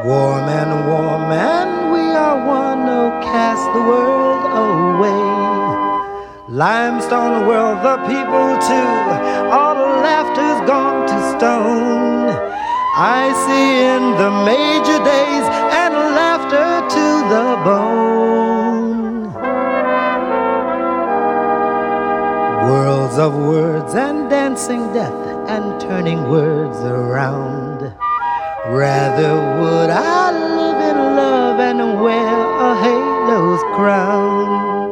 Warm and we are one, oh, cast the world away. Limestone world, the people too, all the laughter's gone to stone. I see in the major days and laughter to the bone. Worlds of words and dancing death and turning words around. Rather would I live in love and wear a halo's crown.